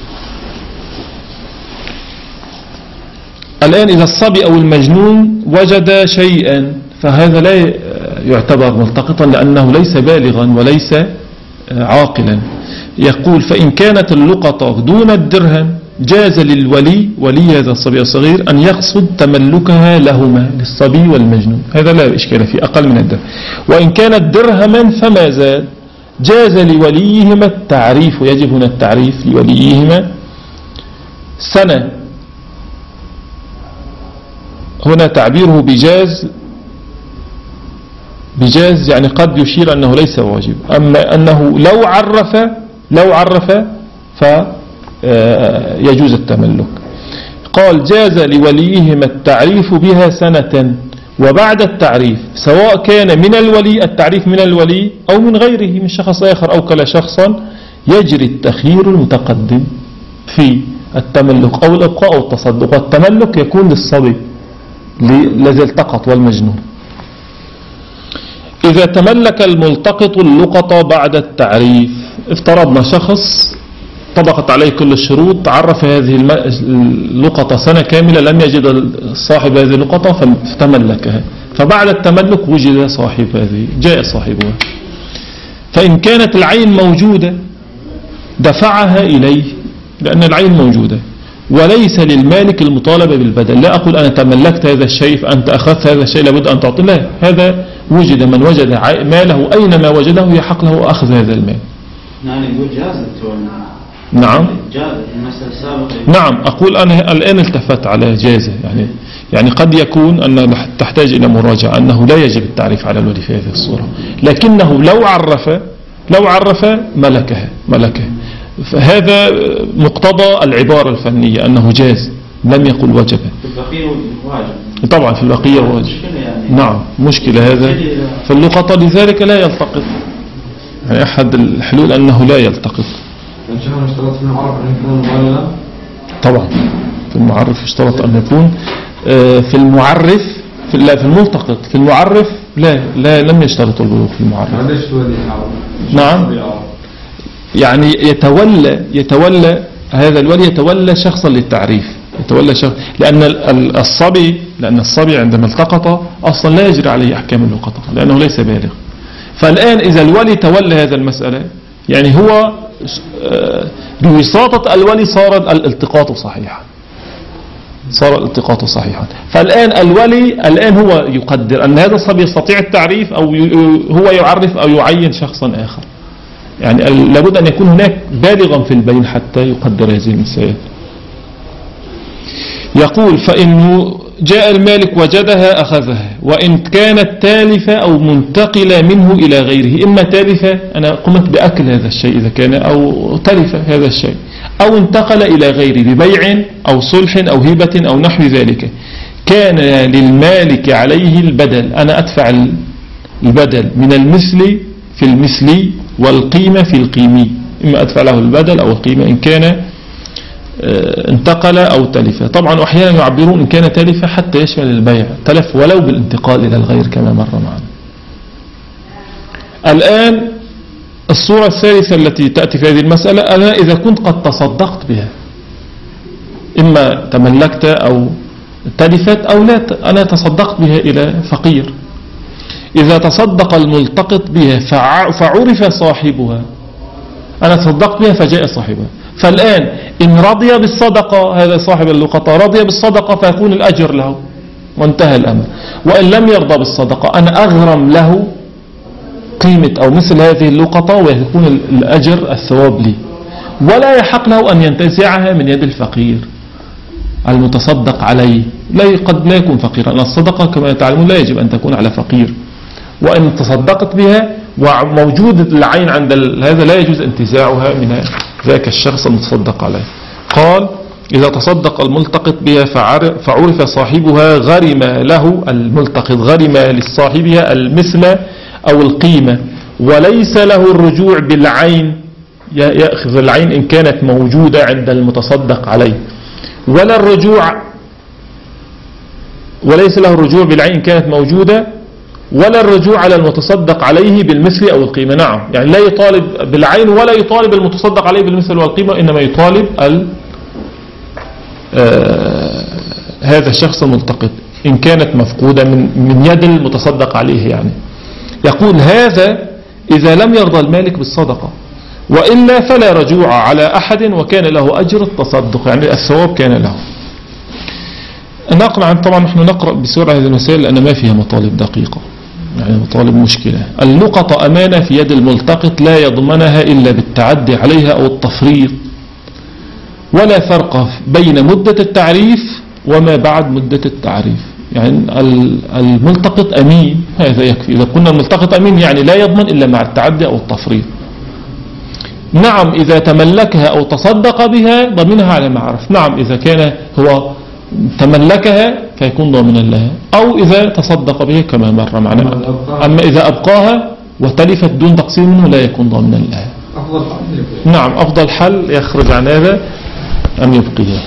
الآن إذا الصبي أو المجنون وجد شيئا فهذا لا يعتبر ملتقطا لأنه ليس بالغا وليس عاقلا. يقول فإن كانت اللقطة دون الدرهم جاز للولي، ولي هذا الصبي الصغير، أن يقصد تملكها لهما، للصبي والمجنون، هذا لا إشكال فيه، أقل من الدرهم. وإن كانت درهما فما زاد جاز لوليهما التعريف، ويجب هنا التعريف لوليهما سنة. هنا تعبيره بجاز، بجاز يعني قد يشير أنه ليس واجب، أما أنه لو عرف لو عرف فيجوز التملك. قال جاز لوليهما التعريف بها سنة وبعد التعريف، سواء كان من الولي التعريف من الولي أو من غيره من شخص آخر أو كلا شخصا، يجري التخيير المتقدم في التملك أو الإبقاء أو التصدق. والتملك يكون للصبي الذي التقط والمجنون. إذا تملك الملتقط اللقطة بعد التعريف، افترضنا شخص طبقت عليه كل الشروط، عرف هذه اللقطة سنة كاملة لم يجد صاحب هذه اللقطة فتملكها، فبعد التملك وجد صاحب هذه، جاء صاحبها، فإن كانت العين موجودة دفعها إليه لأن العين موجودة، وليس للمالك المطالبة بالبدل. لا أقول أنا تملكت هذا الشيء فأنت أخذت هذا الشيء لابد أن تعطي، لا، هذا وجد، من وجد ماله أينما وجده يحق له أخذ هذا المال. نعم يقول جازت. نعم جازت المسألة السابقة. نعم أقول أنا الآن التفت على جازة، يعني يعني قد يكون أن تحتاج إلى مراجعة أنه لا يجب التعريف على الولي في هذه الصورة، لكنه لو عرف لو عرف ملكها ملكه، فهذا مقتضى العبارة الفنية أنه جاز، لم يقل وجب. في البقية واجب. طبعا في البقية واجب. يعني نعم مشكلة هذا في اللقطة، لذلك لا يلتقط. يعني أحد الحلول أنه لا يلتقط. إن شاء الله اشترط في المعرف أن يكون مغللا. طبعا في المعرف اشترط أن يكون في المعرف في لا في الملتقط. في المعرف لا لا لم يشترط البلوغ في المعرف. نعم يعني يتولى يتولى هذا الولي يتولى شخصا للتعريف، يتولى شخص، لأن الصبي لأن الصبي عندما التقط أصلا لا يجري عليه أحكام اللقطة لأنه ليس بالغ. فالآن إذا الولي تولى هذا المسألة يعني هو بوساطة الولي صار الالتقاط صحيحا، صار الالتقاط صحيحا. فالآن الولي الآن هو يقدر أن هذا الصبي يستطيع التعريف أو هو يعرف أو يعين شخصا آخر. يعني لابد أن يكون هناك بالغا في البين حتى يقدر هذه المسائل. يقول فإنه جاء المالك وجدها أخذها، وإن كانت تالفة أو منتقلة منه إلى غيره. إما تالفة أنا قمت بأكل هذا الشيء إذا كان، أو تلف هذا الشيء، أو انتقل إلى غيره ببيع أو صلح أو هبة أو نحو ذلك، كان للمالك عليه البدل. أنا أدفع البدل من المثل في المثلي والقيمة في القيمي. إما أدفع له البدل أو القيمة إن كان انتقل أو تلف. طبعا أحيانا يعبرون إن كان تلف حتى يشمل البيع، تلف ولو بالانتقال إلى الغير كما مر معنا. الآن الصورة الثالثة التي تأتي في هذه المسألة، أنا إذا كنت قد تصدقت بها، إما تملكت أو تلفت أو لا، أنا تصدقت بها إلى فقير. إذا تصدق الملتقط بها فعرف صاحبها، أنا تصدقت بها فجاء صاحبها، فالآن إن رضي بالصدقة هذا صاحب اللقطة رضي بالصدقة فيكون الأجر له وانتهى الأمر. وإن لم يرضى بالصدقة أنا أغرم له قيمة أو مثل هذه اللقطة ويكون الأجر الثواب لي، ولا يحق له أن ينتزعها من يد الفقير المتصدق عليه. لا قد لا يكون فقيرا، لأن الصدقة كما تعلمون لا يجب أن تكون على فقير، وإن تصدقت بها وموجود العين عند هذا لا يجوز انتزاعها من ذاك الشخص المتصدق عليه. قال إذا تصدق الملتقط بها فعرف صاحبها غرم له الملتقط، غرم لصاحبها المثل أو القيمة، وليس له الرجوع بالعين، يأخذ العين إن كانت موجودة عند المتصدق عليه، ولا الرجوع وليس له الرجوع بالعين إن كانت موجودة، ولا الرجوع على المتصدق عليه بالمثل أو القيمة. نعم يعني لا يطالب بالعين ولا يطالب المتصدق عليه بالمثل والقيمة، إنما يطالب آه هذا الشخص الملتقط إن كانت مفقودة من, من يد المتصدق عليه. يعني يقول هذا إذا لم يرضى المالك بالصدقة، وإلا فلا رجوع على أحد وكان له أجر التصدق، يعني الثواب كان له. نقل عن طبعا نحن نقرأ بسرعة هذه المسائل لأن ما فيها مطالب دقيقة، يعني مطالب مشكلة. اللقطة أمانة في يد الملتقط لا يضمنها إلا بالتعدي عليها أو التفريط، ولا فرق بين مدة التعريف وما بعد مدة التعريف. يعني الملتقط أمين هذا يكفي. إذا قلنا الملتقط أمين يعني لا يضمن إلا مع التعدي أو التفريط. نعم إذا تملكها أو تصدق بها ضمنها على معرف. نعم إذا كان هو تملكها فيكون ضامنا لها، أو إذا تصدق بها كما مر معنا. أما إذا أبقاها وتلفت دون تقسيم منه لا يكون ضامنا لها. نعم أفضل حل يخرج عن هذا أن يبقيها.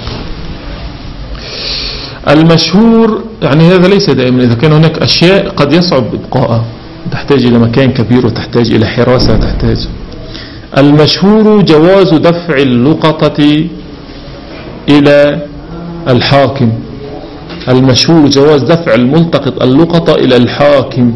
المشهور يعني هذا ليس دائما، إذا كان هناك أشياء قد يصعب إبقاءها، تحتاج إلى مكان كبير وتحتاج إلى حراسة، تحتاج. المشهور جواز دفع اللقطة إلى الحاكم. المشهور جواز دفع الملتقط اللقطة إلى الحاكم،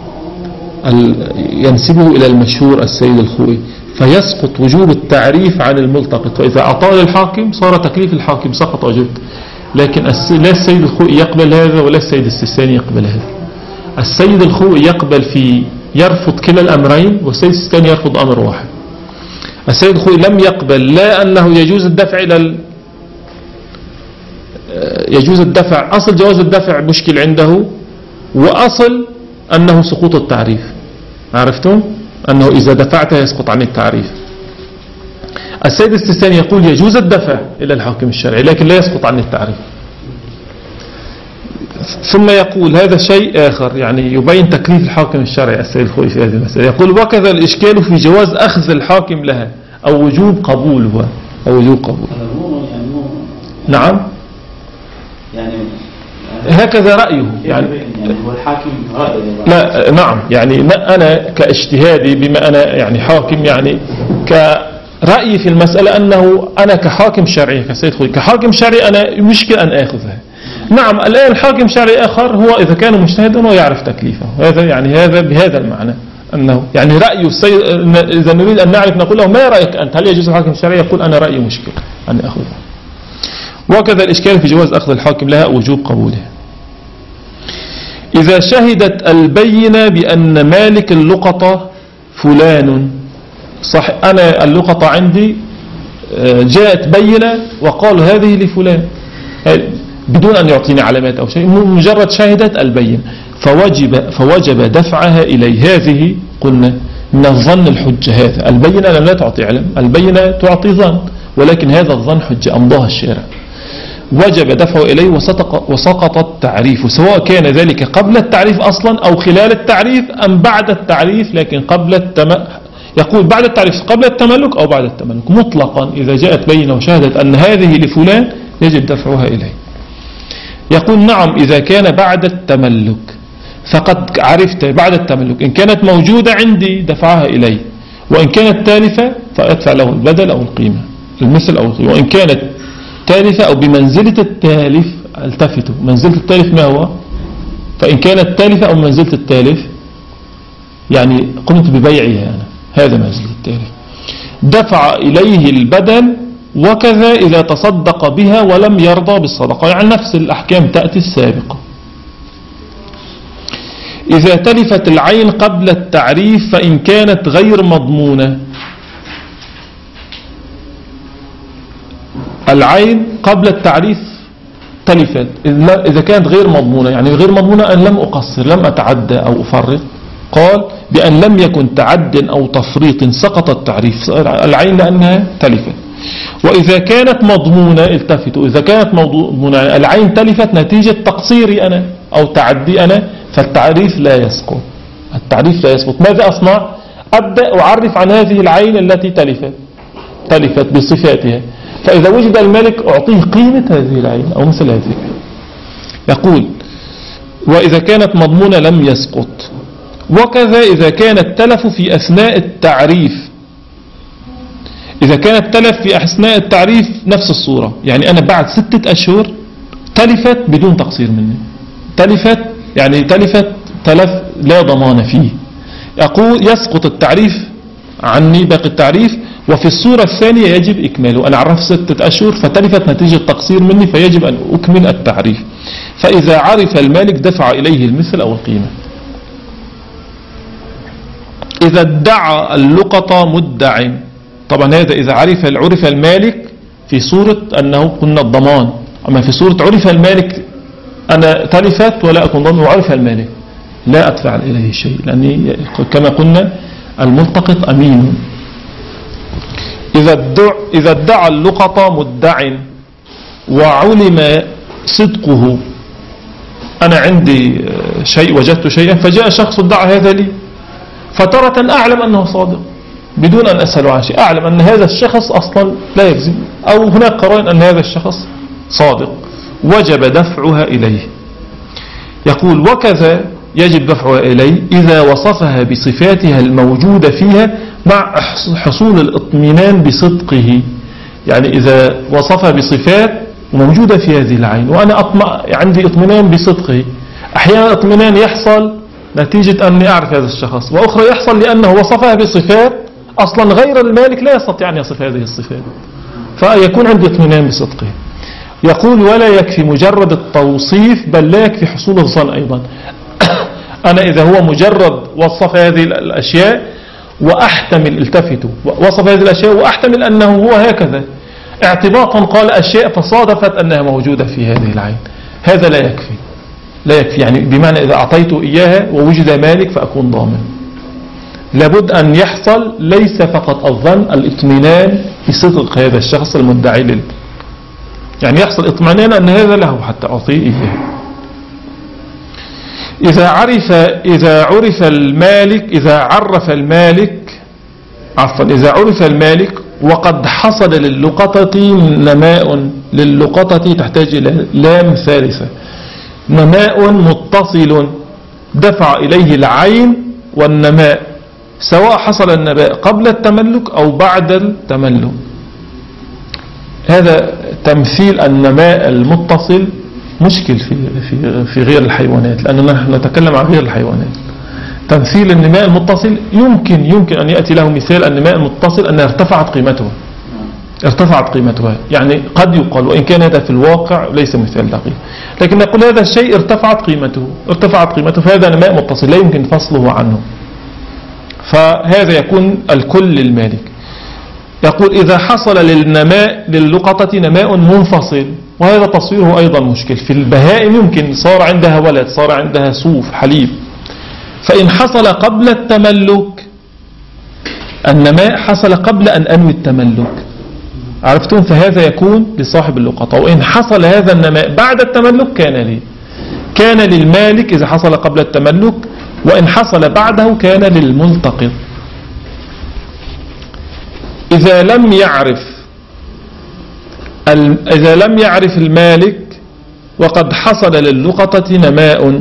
ينسبه إلى المشهور السيد الخوئي، فيسقط وجوب التعريف عن الملتقط. وإذا أطال الحاكم صار تكليف الحاكم سقط وجب. لكن لا السيد الخوئي يقبل هذا ولا السيد السيستاني يقبل هذا. السيد الخوئي يقبل في يرفض كلا الأمرين، والسيد السيستاني يرفض أمر واحد. السيد الخوئي لم يقبل لا أنه يجوز الدفع إلى ال... يجوز الدفع، أصل جواز الدفع مشكل عنده، وأصل أنه سقوط التعريف. عرفتم أنه إذا دفعت يسقط عن التعريف. السيد السيستاني يقول يجوز الدفع إلى الحاكم الشرعي لكن لا يسقط عن التعريف. ثم يقول هذا شيء آخر يعني يبين تكليف الحاكم الشرعي السيد الخوئي في هذه المسألة. يقول وكذا الإشكال في جواز أخذ الحاكم لها أو وجوب قبولها أو وجوب قبول. نعم يعني هكذا رأيه يعني, يعني هو الحاكم رأيه لا نعم يعني أنا كاجتهادي بما أنا يعني حاكم يعني كرأيي في المسألة أنه أنا كحاكم شرعي كسيد خوي كحاكم شرعي أنا مشكل أن أخذها. نعم الآن الحاكم شرعي آخر هو إذا كان مجتهدا ويعرف تكليفه هذا يعني هذا بهذا المعنى أنه يعني رأيه السيد إذا نريد أن نعرف نقول له ما رأيك أنت هل يجوز الحاكم الشرعي يقول أنا رأيي مشكل أن أخذها. وكذا الإشكال في جواز أخذ الحاكم لها وجوب قبولها إذا شهدت البينة بأن مالك اللقطة فلان صح أنا اللقطة عندي جاءت بينة وقال هذه لفلان بدون أن يعطيني علامات أو شيء مجرد شهدت البينة فوجب, فوجب دفعها إليه. هذه قلنا من الظن الحجة هذا البينة لا تعطي علم البينة تعطي ظن ولكن هذا الظن حجة أمضاها الشارع وجب دفعه إليه وسقط التعريف سواء كان ذلك قبل التعريف أصلا أو خلال التعريف أم بعد التعريف لكن قبل التم... يقول بعد التعريف قبل التملك أو بعد التملك مطلقا إذا جاءت بينة وشهدت أن هذه لفلان يجب دفعها إليه. يقول نعم إذا كان بعد التملك فقد عرفت بعد التملك إن كانت موجودة عندي دفعها إليه وإن كانت تالفة فأدفع له البدل أو القيمة المثل أو القيمة وإن كانت تالفة أو بمنزلة التالف التفتوا منزلة التالف ما هو فإن كانت تالفة أو منزلة التالف يعني قمت ببيعها أنا هذا منزلة التالف دفع إليه البدل وكذا إذا تصدق بها ولم يرضى بالصدقة يعني نفس الأحكام تأتي السابقة. إذا تلفت العين قبل التعريف فإن كانت غير مضمونة العين قبل التعريف تلفت إذا كانت غير مضمونة يعني غير مضمونة أن لم أقصر لم أتعدى أو أفرط قال بأن لم يكن تعد أو تفريط سقط التعريف العين لأنها تلفت. وإذا كانت مضمونة التفتوا إذا كانت مضمونة العين تلفت نتيجة تقصيري أنا أو تعدي أنا فالتعريف لا يسقط التعريف لا يسقط. ماذا أصنع أبدأ أعرف عن هذه العين التي تلفت تلفت بصفاتها فإذا وجد الملك أعطيه قيمة هذه العين أو مثل هذه. يقول وإذا كانت مضمونة لم يسقط. وكذا إذا كان التلف في أثناء التعريف إذا كان التلف في أثناء التعريف نفس الصورة يعني أنا بعد ستة أشهر تلفت بدون تقصير مني تلفت يعني تلفت تلف لا ضمان فيه يقول يسقط التعريف عني باقي التعريف وفي الصورة الثانية يجب إكماله أنا عرف ستة أشهر فتلفت نتيجة تقصير مني فيجب أن أكمل التعريف فإذا عرف المالك دفع إليه المثل أو القيمة. إذا ادعى اللقطة مدع طبعا هذا إذا عرف عرف المالك في صورة أنه قلنا الضمان أما في صورة عرف المالك أنا تلفت ولا أكون ضمن وعرف المالك لا أدفع إليه شيء لأني كما قلنا الملتقط أمين. إذا ادعى, إذا ادعى اللقطة مدع وعلم صدقه أنا عندي شيء وجدت شيئا فجاء شخص ادعى هذا لي فترة أعلم أنه صادق بدون أن أسأل عن شيء أعلم أن هذا الشخص أصلا لا يكذب أو هناك قرائن أن هذا الشخص صادق وجب دفعها إليه. يقول وكذا يجب دفعها إليه إذا وصفها بصفاتها الموجودة فيها مع حصول الاطمئنان بصدقه يعني إذا وصفها بصفات موجودة في هذه العين وأنا أطمع عندي اطمئنان بصدقه. أحيانا اطمئنان يحصل نتيجة أني أعرف هذا الشخص وأخرى يحصل لأنه وصفها بصفات أصلا غير المالك لا يستطيع أن يصف هذه الصفات فيكون عندي اطمئنان بصدقه. يقول ولا يكفي مجرد التوصيف بل لا يكفي حصول الظن أيضا. أنا إذا هو مجرد وصف هذه الأشياء وأحتمل التفتوا وصف هذه الأشياء وأحتمل أنه هو هكذا اعتباطا قال أشياء فصادفت أنها موجودة في هذه العين هذا لا يكفي لا يكفي يعني بمعنى إذا أعطيته إياها ووجد مالك فأكون ضامن لابد أن يحصل ليس فقط الظن، الاطمئنان بصدق هذا الشخص المدعي لل يعني يحصل اطمئنان أن هذا له حتى أعطيه إياه. إذا عرف إذا عرف المالك إذا عرف المالك عفوا إذا عرف المالك وقد حصل للقطة نماء، للقطة تحتاج إلى لام ثالثة، نماء متصل دفع إليه العين والنماء، سواء حصل النماء قبل التملك أو بعد التملك. هذا تمثيل النماء المتصل مشكل في في في غير الحيوانات، لأننا نحن نتكلم عن غير الحيوانات. تمثيل النماء المتصل يمكن يمكن أن يأتي له مثال النماء المتصل أنها ارتفعت قيمتها ارتفعت قيمتها يعني قد يقال، وإن كان هذا في الواقع ليس مثال دقيق، لكن نقول هذا الشيء ارتفعت قيمته ارتفعت قيمته فهذا نماء متصل لا يمكن فصله عنه، فهذا يكون الكل للمالك. يقول إذا حصل للنماء للقطة نماء منفصل، وهذا تصويره أيضا مشكل. في البهائم يمكن صار عندها ولد، صار عندها صوف حليب، فإن حصل قبل التملك النماء حصل قبل أن أنوي التملك، عرفتم؟ فهذا يكون لصاحب اللقطة. وإن حصل هذا النماء بعد التملك كان لي كان للمالك إذا حصل قبل التملك، وإن حصل بعده كان للملتقط. إذا لم يعرف إذا لم يعرف المالك وقد حصل للقطة نماء،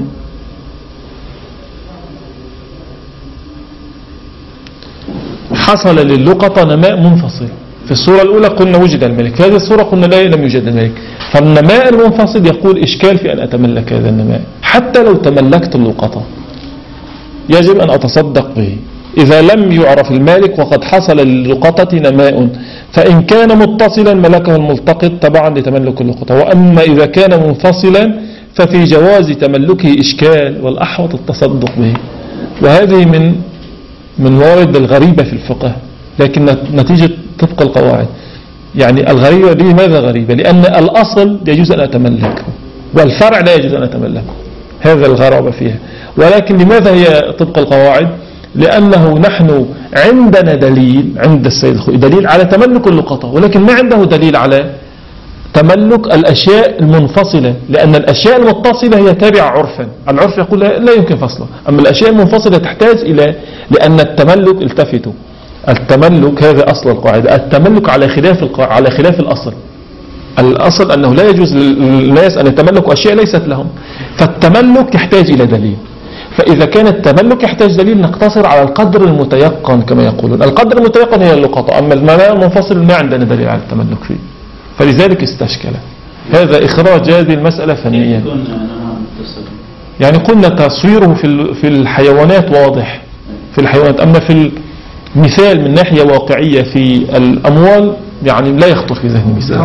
حصل للقطة نماء منفصل. في الصورة الأولى قلنا وجد الملك، في هذه الصورة قلنا لا لم يوجد الملك. فالنماء المنفصل يقول إشكال في أن أتملك هذا النماء، حتى لو تملكت اللقطة يجب أن أتصدق به. إذا لم يعرف المالك وقد حصل للقطة نماء، فإن كان متصلا ملكه الملتقط طبعا لتملك اللقطة، وأما إذا كان منفصلا ففي جواز تملكه إشكال، والأحوط التصدق به. وهذه من من موارد الغريبة في الفقه، لكن نتيجة طبق القواعد. يعني الغريبة دي ماذا غريبة؟ لأن الأصل يجوز أن أتملكه والفرع لا يجوز أن أتملكه، هذا الغرابة فيها. ولكن لماذا هي طبق القواعد؟ لأنه نحن عندنا دليل عند السيد الخوئي دليل على تملك اللقطة، ولكن ما عنده دليل على تملك الأشياء المنفصلة، لأن الأشياء المتصلة هي تابعة عرفا، العرف يقول لا يمكن فصله، أما الأشياء المنفصلة تحتاج إلى، لأن التملك التفتوا التملك هذا أصل القاعدة، التملك على خلاف القاعدة على خلاف الأصل. الأصل أنه لا يجوز للناس أن يتملكوا أشياء ليست لهم، فالتملك يحتاج إلى دليل. فإذا كان التملك يحتاج دليل نقتصر على القدر المتيقن كما يقولون، القدر المتيقن هي اللقطة، أما المناء المنفصل ما عندنا دليل على التملك فيه، فلذلك استشكل. هذا إخراج هذه المسألة فنيا. يعني قلنا تصويره في في الحيوانات واضح في الحيوانات، أما في المثال من ناحية واقعية في الأموال يعني لا يخطر في ذهني مثال.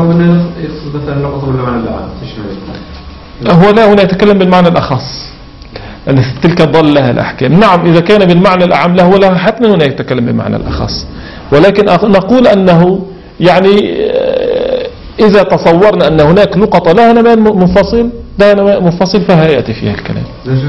هو لا هنا يتكلم بالمعنى الأخص، أن تلك ضل لها الأحكام. نعم إذا كان بالمعنى الأعم له ولا حتما هنا يتكلم بالمعنى الأخص، ولكن نقول أنه يعني إذا تصورنا أن هناك لقطة لها نماء منفصل لها نماء منفصل فها يأتي فيها الكلام.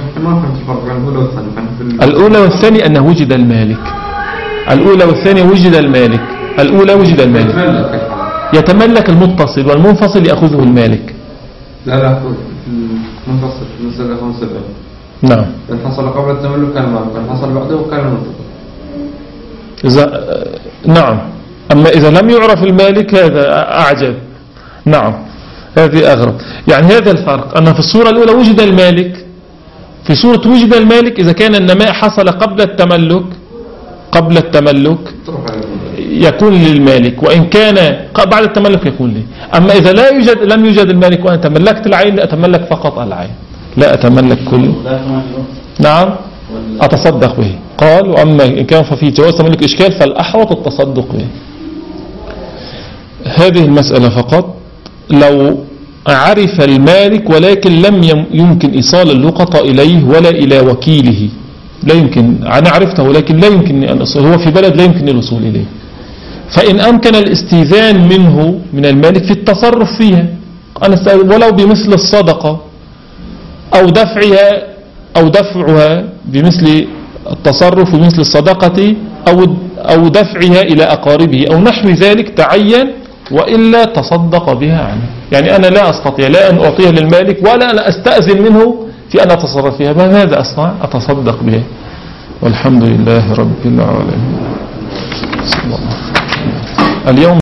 الأولى والثانية أنه وجد المالك، الأولى والثانية وجد المالك، الأولى وجد المالك يتملك المتصل، والمنفصل يأخذه المالك. لا لا المنفصل في المسألة خمسة بقى. نعم. إن حصل قبل التملك كان مالك، إن حصل بعده كان منفصل. إذا نعم، أما إذا لم يعرف المالك هذا أعجب. نعم هذه أغرب. يعني هذا الفرق، أن في الصورة الأولى وجد المالك، في صورة وجد المالك إذا كان النماء حصل قبل التملك قبل التملك يكون للمالك، وإن كان بعد التملك يكون لي. أما إذا لا يوجد لم يوجد المالك وأنا تملكت العين أتملك فقط العين، لا أتملك كل. نعم أتصدق به. قال وأما إن كان ففي جواز تملك إشكال فالأحوط التصدق به. هذه المسألة فقط. لو عرف المالك ولكن لم يمكن إيصال اللقطة إليه ولا إلى وكيله، لا يمكن، أنا عرفته ولكن لا يمكن أن أصل، هو في بلد لا يمكن الوصول إليه، فإن أمكن الاستئذان منه من المالك في التصرف فيها، أنا ولو بمثل الصدقة أو دفعها أو دفعها بمثل التصرف بمثل الصدقة أو أو دفعها إلى أقاربه أو نحو ذلك تعين، وإلا تصدق بها عنه. يعني أنا لا أستطيع لا أن أعطيها للمالك ولا أنا أستأذن منه في أن أتصرف فيها، ماذا أصنع؟ أتصدق بها. والحمد لله رب العالمين. اليوم